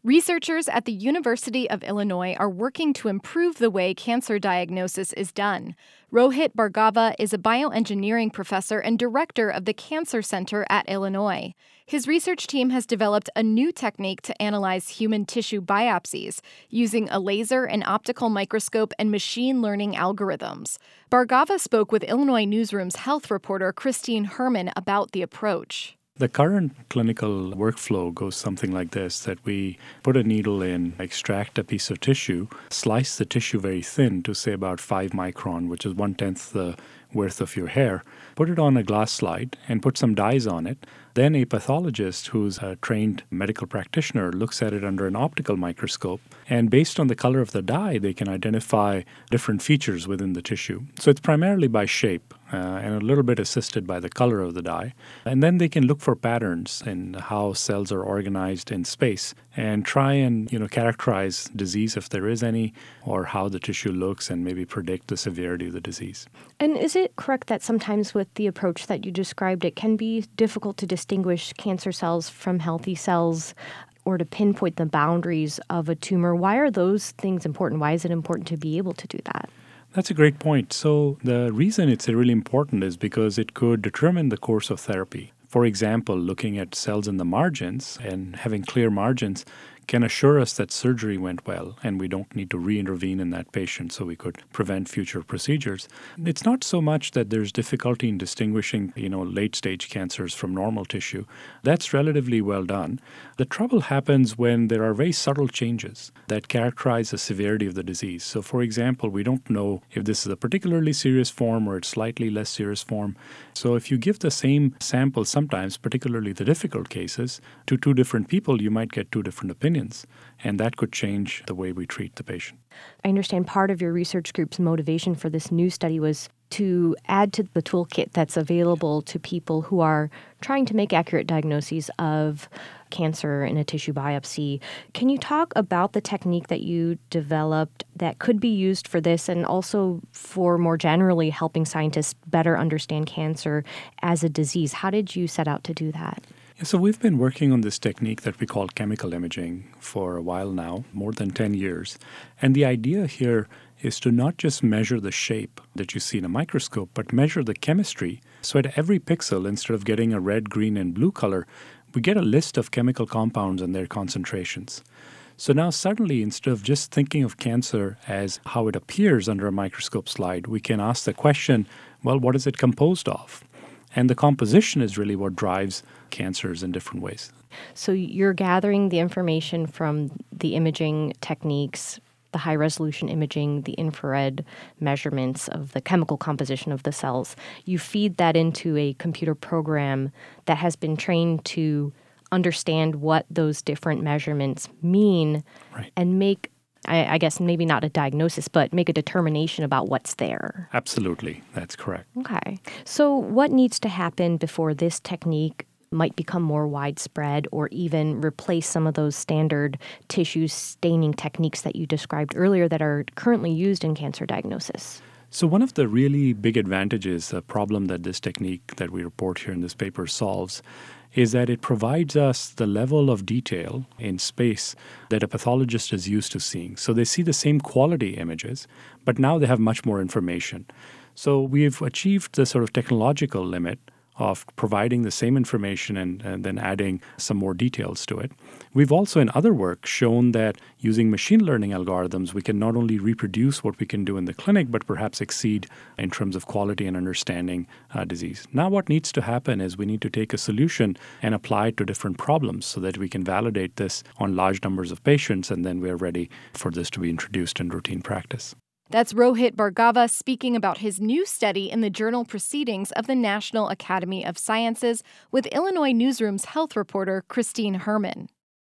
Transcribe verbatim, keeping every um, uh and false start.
Researchers at the University of Illinois are working to improve the way cancer diagnosis is done. Rohit Bhargava is a bioengineering professor and director of the Cancer Center at Illinois. His research team has developed a new technique to analyze human tissue biopsies using a laser, an optical microscope, and machine learning algorithms. Bhargava spoke with Illinois Newsroom's health reporter Christine Herman about the approach. The current clinical workflow goes something like this, that we put a needle in, extract a piece of tissue, slice the tissue very thin to say about five micron, which is one-tenth the width of your hair, put it on a glass slide and put some dyes on it. Then a pathologist who's a trained medical practitioner looks at it under an optical microscope, and based on the color of the dye, they can identify different features within the tissue. So it's primarily by shape uh, and a little bit assisted by the color of the dye. And then they can look for patterns in how cells are organized in space and try and, you know, characterize disease if there is any, or how the tissue looks, and maybe predict the severity of the disease. And is it correct that sometimes with the approach that you described, it can be difficult to distinguish cancer cells from healthy cells or to pinpoint the boundaries of a tumor? Why are those things important? Why is it important to be able to do that? That's a great point. So the reason it's really important is because it could determine the course of therapy. For example, looking at cells in the margins and having clear margins can assure us that surgery went well and we don't need to re-intervene in that patient, so we could prevent future procedures. It's not so much that there's difficulty in distinguishing, you know, late-stage cancers from normal tissue. That's relatively well done. The trouble happens when there are very subtle changes that characterize the severity of the disease. So, for example, we don't know if this is a particularly serious form or it's slightly less serious form. So if you give the same sample sometimes, particularly the difficult cases, to two different people, you might get two different opinions. And that could change the way we treat the patient. I understand part of your research group's motivation for this new study was to add to the toolkit that's available to people who are trying to make accurate diagnoses of cancer in a tissue biopsy. Can you talk about the technique that you developed that could be used for this, and also for more generally helping scientists better understand cancer as a disease? How did you set out to do that? Yeah, so we've been working on this technique that we call chemical imaging for a while now, more than ten years. And the idea here is to not just measure the shape that you see in a microscope, but measure the chemistry. So at every pixel, instead of getting a red, green, and blue color, we get a list of chemical compounds and their concentrations. So now suddenly, instead of just thinking of cancer as how it appears under a microscope slide, we can ask the question, well, what is it composed of? And the composition is really what drives cancers in different ways. So you're gathering the information from the imaging techniques, the high-resolution imaging, the infrared measurements of the chemical composition of the cells. You feed that into a computer program that has been trained to understand what those different measurements mean, right, and make, I, I guess, maybe not a diagnosis, but make a determination about what's there. Absolutely. That's correct. Okay. So what needs to happen before this technique might become more widespread, or even replace some of those standard tissue staining techniques that you described earlier that are currently used in cancer diagnosis? So one of the really big advantages, the problem that this technique that we report here in this paper solves, is that it provides us the level of detail in space that a pathologist is used to seeing. So they see the same quality images, but now they have much more information. So we've achieved the sort of technological limit of providing the same information and, and then adding some more details to it. We've also, in other work, shown that using machine learning algorithms, we can not only reproduce what we can do in the clinic, but perhaps exceed in terms of quality and understanding uh, disease. Now what needs to happen is we need to take a solution and apply it to different problems so that we can validate this on large numbers of patients, and then we're ready for this to be introduced in routine practice. That's Rohit Bhargava speaking about his new study in the journal Proceedings of the National Academy of Sciences with Illinois Newsroom's health reporter Christine Herman.